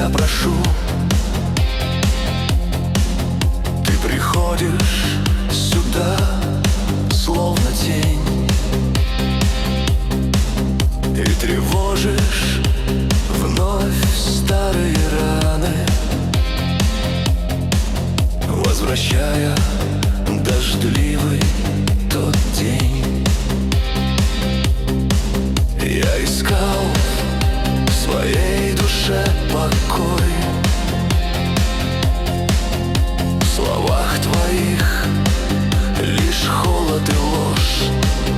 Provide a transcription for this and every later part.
тебя прошу. Ты приходишь сюда, словно тень, и тревожишь вновь старые раны, возвращая дождливый тот день. Я искал в своей душе покой, в словах твоих лишь холод и ложь.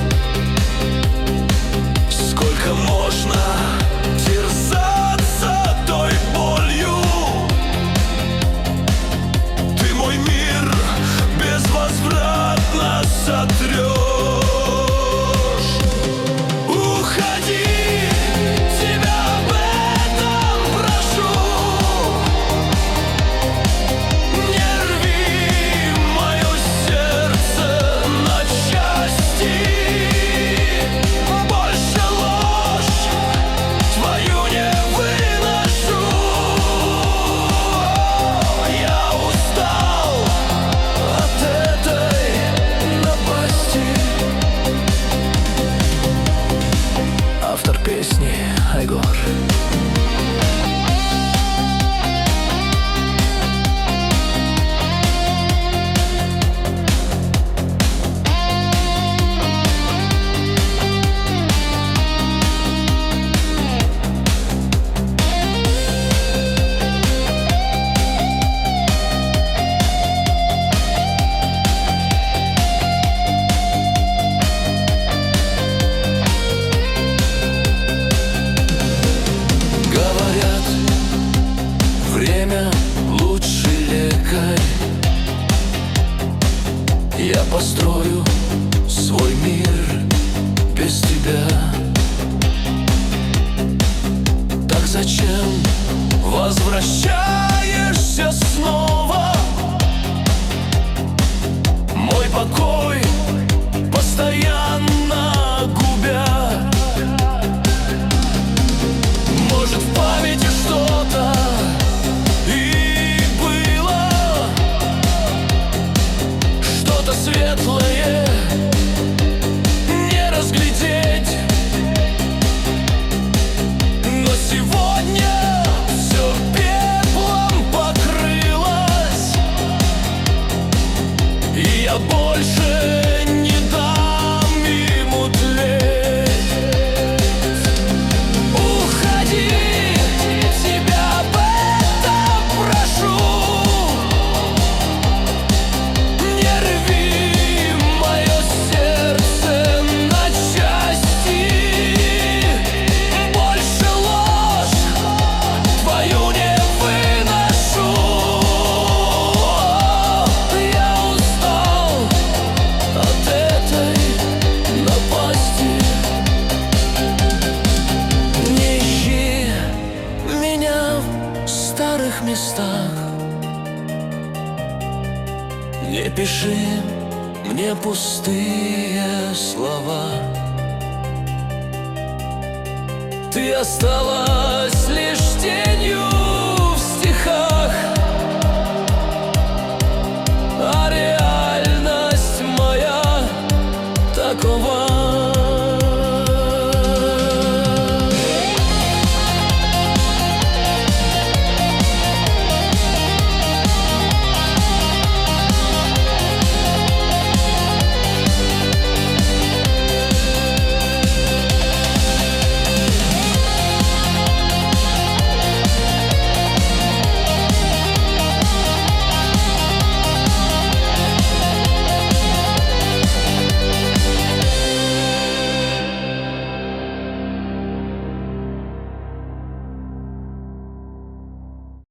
Сколько можно терзаться той болью? Ты мой мир безвозвратно сотрешь. Песни Айгор. Время лучший лекарь. Я построю свой мир без тебя. Так зачем возвращаешься снова? Мой покой постоянно губя. Может, в памяти что-то светлое не разглядеть, но сегодня все пеплом покрылось, и я больше не дам ему тлеть. Уходи, тебя об этом прошу. Местах не пиши мне пустые слова. Ты осталась лишь тенью в стихах.